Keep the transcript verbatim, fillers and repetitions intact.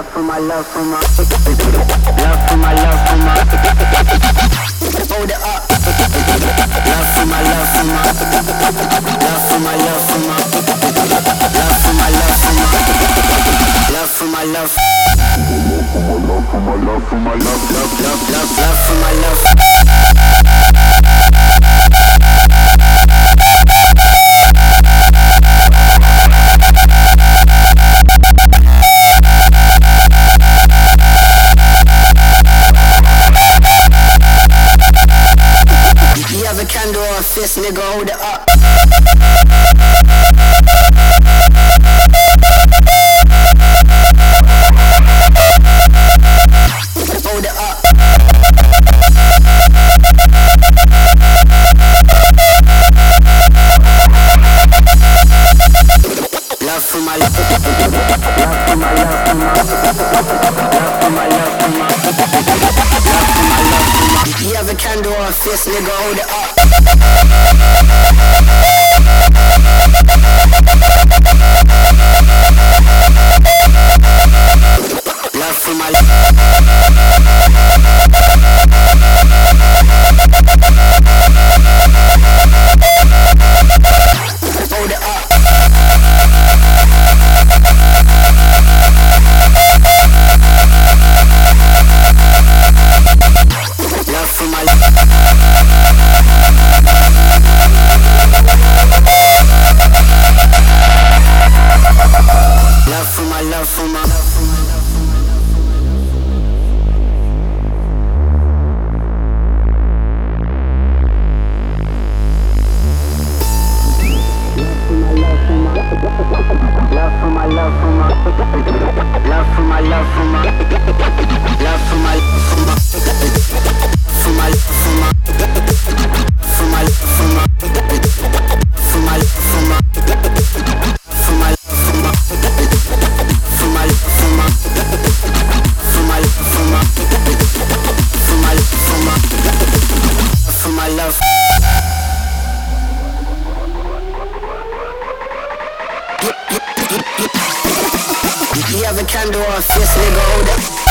love for my love for my love for my love for my hold it up. Love for my love for my love for my love for my love for my love for my love for my love love for my love for my love love love love love for my love. You have a candle or a fist, nigga, hold it up. Hold it up. Love for my love, love for my love for my love for my love for my love for my love for my. You have a candle or a fist, nigga, hold it up. Love for my love. Hold it up. Love for my love. Love for my love for my love for my love for my love for my love for my love for my love for my love for my for my for my for my for my for my for my for my for my for my for my for my for my for my for my for my for my love. You have a candle or a fist, nigga, hold it.